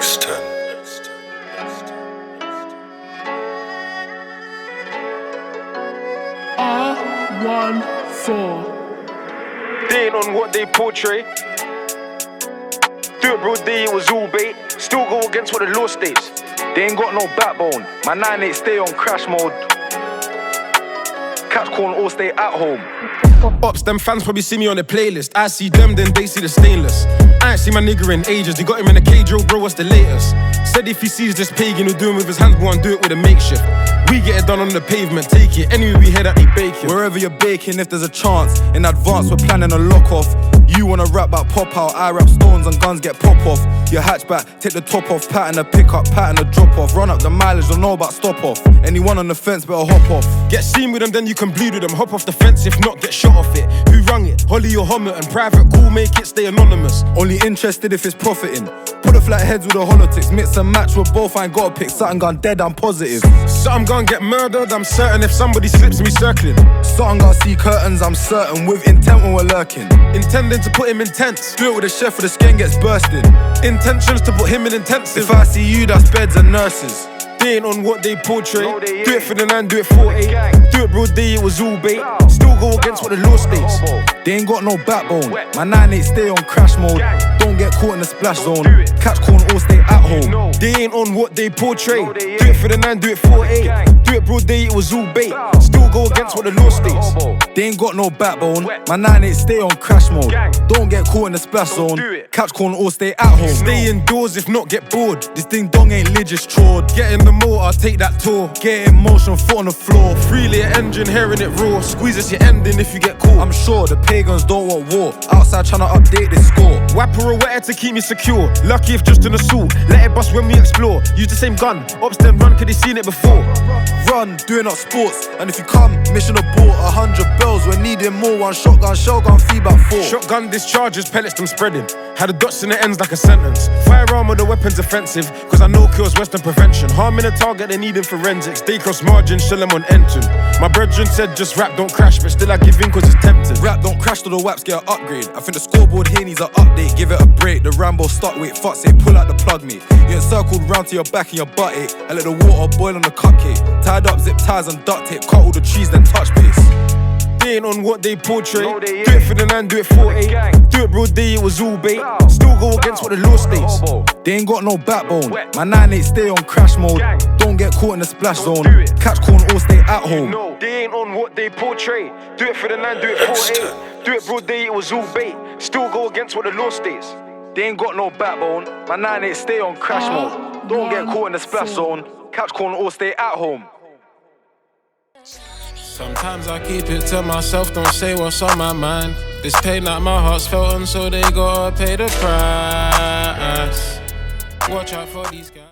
R14. They ain't on what they portray. Do it, bro, it was all bait. Still go against what the law states. They ain't got no backbone. My 9-8 stay on crash mode. Catch call and all stay at home. Ops, them fans probably see me on the playlist. I see them, then they see the stainless. I ain't seen my nigga in ages. They got him in a cage, yo, bro, what's the latest? Said if he sees this pagan who do it with his hands, go and do it with a makeshift. We get it done on the pavement, take it. Anyway, we head at the baking. Wherever you're baking, if there's a chance, in advance we're planning a lock-off. You wanna rap about pop out, I rap stones and guns get pop off. Your hatchback, take the top off, pattern a pick up, pattern a drop off. Run up the mileage, don't know about stop off. Anyone on the fence better hop off. Get seen with them, then you can bleed with them. Hop off the fence, if not, get shot off it. Who rung it? Holly or Hommett, and private call, make it stay anonymous. Only interested if it's profiting. Put a flat heads with the holotix, mix and match with both, I ain't gotta pick. Something gone dead, I'm positive. Something gonna get murdered, I'm certain if somebody slips me circling. Something gonna see curtains, I'm certain, with intent when we're lurking. Intending to put him in tents. Do it with a chef, with the skin gets bursting. Intentions to put him in intensive. If I see you, that's beds and nurses. They ain't on what they portray. Do it for the 9, do it for 8. Do it, bro, it was all bait. Still go against what the law states. They ain't got no backbone. My 9-8 stay on crash mode. Don't get caught in the splash zone. Catch call and all stay at home. They ain't on what they portray. Do it for the 9, do it for 8. Do it, bro, it was all bait. Still go against what the law states. They ain't got no backbone. My 9-8 stay on crash mode. Don't get caught in the splash zone. Catch call and all stay at home. Stay indoors if not get bored. This thing dong ain't lit, just chord. Get in the motor, take that tour. Get in motion, foot on the floor. Freely your engine, hearing it roar. Squeeze us your ending if you get caught. I'm sure the pagans don't want war. Outside tryna update this score. Whapper or wetter to keep me secure. Lucky if just an assault. Let it bust when we explore. Use the same gun. Ops then run, could they seen it before? Run, doing up sports. And if you come, mission abort. 100 bells, we're needing more. One shotgun, shotgun, feedback 4. Shotgun discharges, pellets them spreading. Had the dots in the ends like a sentence. Firearm or the weapon's offensive, cause I know kills worse than prevention. Harming a target, they need forensics. They cross margin, shell them on engine. My brethren said just rap, don't crash, but still I give in cause it's tempting. Rap don't crash till the waps get an upgrade. I think the scoreboard here needs an update. Give it a break, the Rambo start wait, fuck say, pull out the plug mate. You encircled round to your back and your butt ache. I let the water boil on the cupcake. Tied up zip ties and duct tape, cut all the trees then touch base. They ain't on what they portray. Do it for the 9, do it for 8. Do it, bro, it was all bait. Still go against what the law states. They ain't got no backbone. My 9-8 stay on crash mode. Don't get caught in the splash zone. Catch call and all stay at home. No, they ain't on what they portray. Do it for the 9, do it for 8. Do it, bro, it was all bait. Still go against what the law states. They ain't got no backbone. My 9-8 stay on crash mode. Don't get caught in the splash zone. Catch call and all stay at home. Sometimes I keep it to myself, don't say what's on my mind. This pain that my heart's felt, and so they gotta pay the price. Watch out for these guys.